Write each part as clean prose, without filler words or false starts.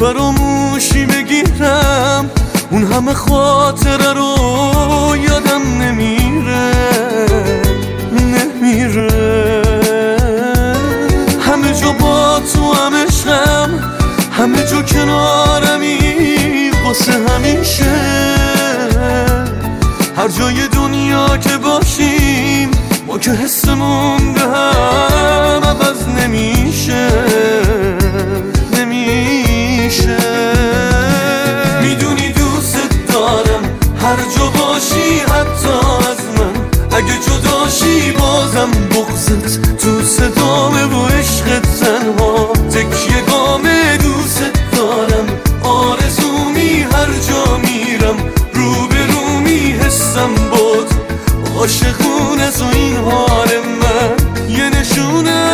فراموشی بگیرم اون همه خاطره رو یادم نمیره همه جا با تو هم عشقم، همه جا کنارمی واسه همیشه. هر جای دنیا که باشیم ما که حسمون به هم عوض نمیشه. میدونی دوست دارم هر جا باشی حتی از من، اگه جداشی بازم بغضت تو صدامه و عشقت تنها تکیه گامه. دوست دارم آرزومی هر جا میرم روبرومی حسم بود عاشقونه تو این حال من یه نشونه.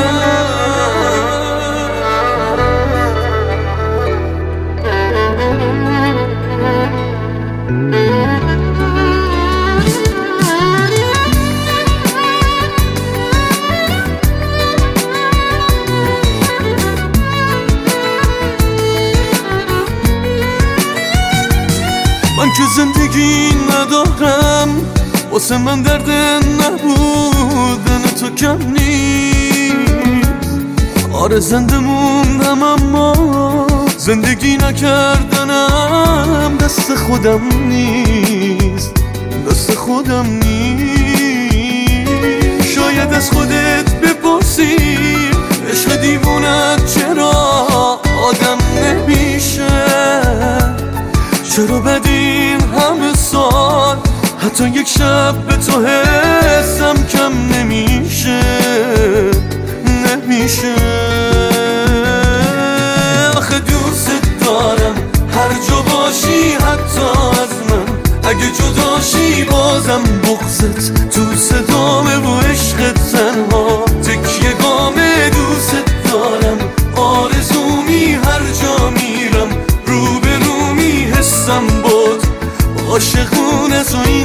من که زندگی ندارم، واسه من درد نبودن تو کم نیست. آره زنده موندم اما زندگی نکردنم دست خودم نیست. شاید از خودت بپرسی عشق دیوونت چرا آدم نمیشه، چرا بدین همه سال حتی یک شب به تو حسم کم نمیشه. آخه دوست دارم هر جا باشی حتی از من، اگه جداشی بازم بغضت تو صدامه و عشقت تنها تکیه گامه. دوست دارم آرزومی هر جا میرم روبرومی حسم بود عاشقونه تو